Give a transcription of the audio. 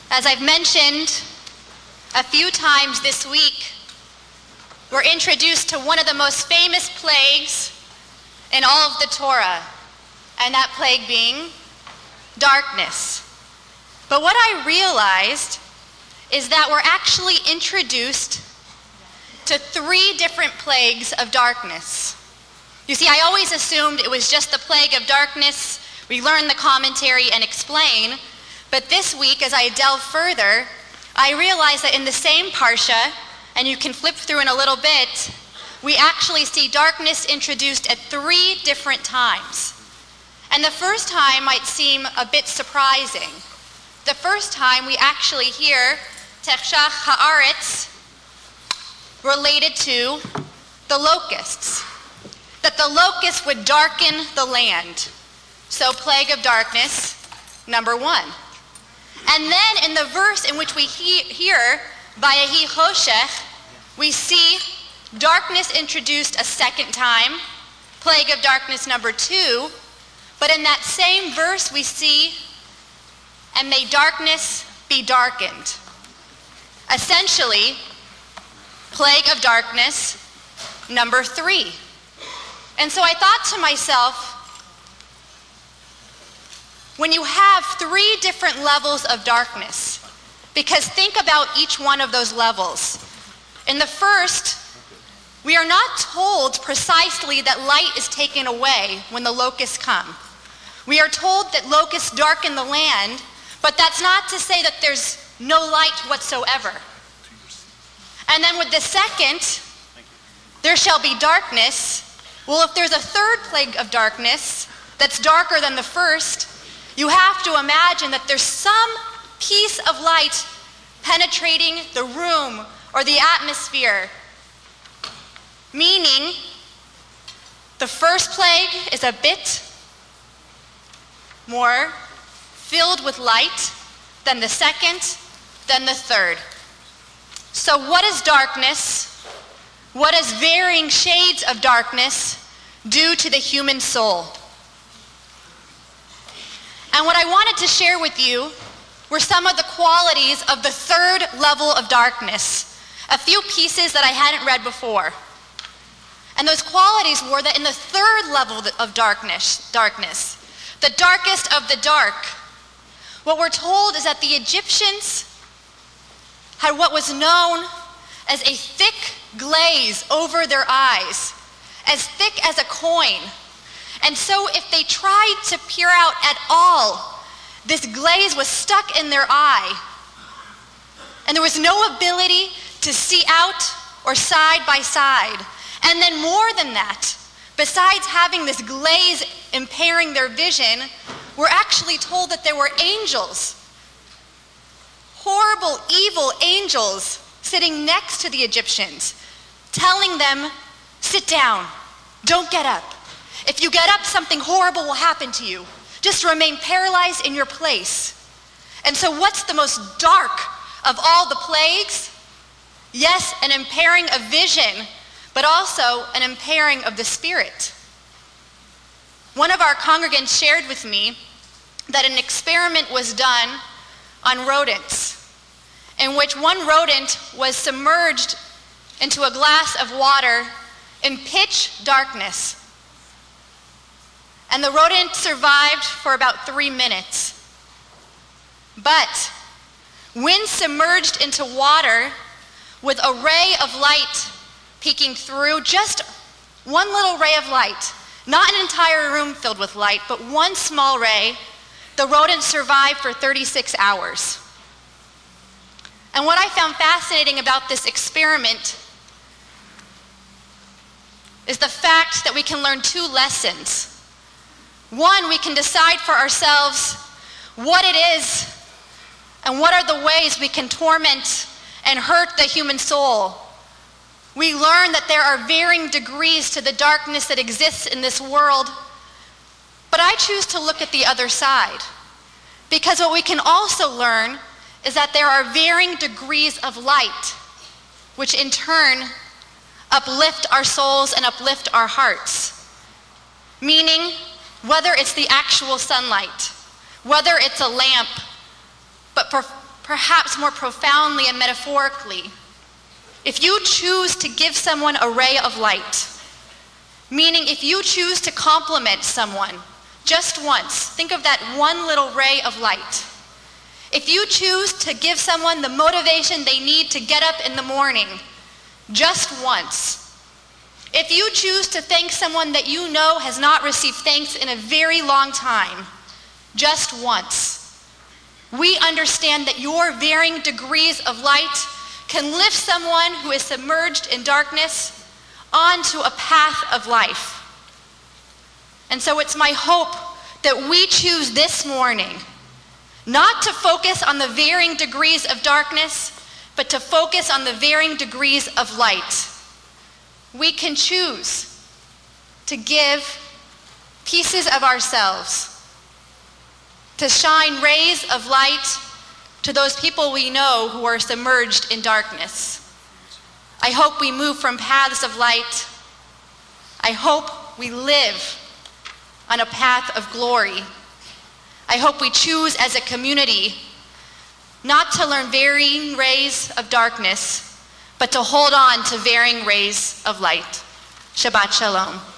As I've mentioned a few times this week, we're introduced to one of the most famous plagues in all of the Torah, and that plague being darkness. But what I realized is that we're actually introduced to 3 different plagues of darkness. You see, I always assumed it was just the plague of darkness. We learn the commentary and explain. But this week, as I delve further, I realized that in the same parsha, and you can flip through in a little bit, we actually see darkness introduced at 3 different times. And the first time might seem a bit surprising. The first time we actually hear Techshach Haaretz related to the locusts, that the locusts would darken the land. So plague of darkness, number 1. And then in the verse in which we hear Vayehi Choshech, we see darkness introduced a second time, plague of darkness number 2, but in that same verse we see, and may darkness be darkened. Essentially, plague of darkness number 3. And so I thought to myself, when you have 3 different levels of darkness, because think about each one of those levels. In the first, we are not told precisely that light is taken away when the locusts come. We are told that locusts darken the land, but that's not to say that there's no light whatsoever. And then with the second, there shall be darkness. Well, if there's a third plague of darkness that's darker than the first, you have to imagine that there's some piece of light penetrating the room or the atmosphere. Meaning, the first plague is a bit more filled with light than the second, than the third. So what is darkness? What does varying shades of darkness do to the human soul? And what I wanted to share with you were some of the qualities of the third level of darkness, a few pieces that I hadn't read before. And those qualities were that in the third level of darkness, the darkest of the dark, what we're told is that the Egyptians had what was known as a thick glaze over their eyes, as thick as a coin. And so if they tried to peer out at all, this glaze was stuck in their eye. And there was no ability to see out or side by side. And then more than that, besides having this glaze impairing their vision, we're actually told that there were angels, horrible, evil angels, sitting next to the Egyptians, telling them, sit down, don't get up. If you get up, something horrible will happen to you. Just remain paralyzed in your place. And so what's the most dark of all the plagues? Yes, an impairing of vision, but also an impairing of the spirit. One of our congregants shared with me that an experiment was done on rodents, in which one rodent was submerged into a glass of water in pitch darkness. And the rodent survived for about 3 minutes. But when submerged into water with a ray of light peeking through, just one little ray of light, not an entire room filled with light, but one small ray, the rodent survived for 36 hours. And what I found fascinating about this experiment is the fact that we can learn 2 lessons. One, we can decide for ourselves what it is and what are the ways we can torment and hurt the human soul. We learn that there are varying degrees to the darkness that exists in this world, but I choose to look at the other side, because what we can also learn is that there are varying degrees of light, which in turn uplift our souls and uplift our hearts. Meaning, whether it's the actual sunlight, whether it's a lamp, but perhaps more profoundly and metaphorically, if you choose to give someone a ray of light, meaning if you choose to compliment someone just once, think of that one little ray of light. If you choose to give someone the motivation they need to get up in the morning just once, if you choose to thank someone that you know has not received thanks in a very long time, just once, we understand that your varying degrees of light can lift someone who is submerged in darkness onto a path of life. And so it's my hope that we choose this morning not to focus on the varying degrees of darkness, but to focus on the varying degrees of light. We can choose to give pieces of ourselves, to shine rays of light to those people we know who are submerged in darkness. I hope we move from paths of light. I hope we live on a path of glory. I hope we choose as a community not to learn varying rays of darkness, but to hold on to varying rays of light. Shabbat Shalom.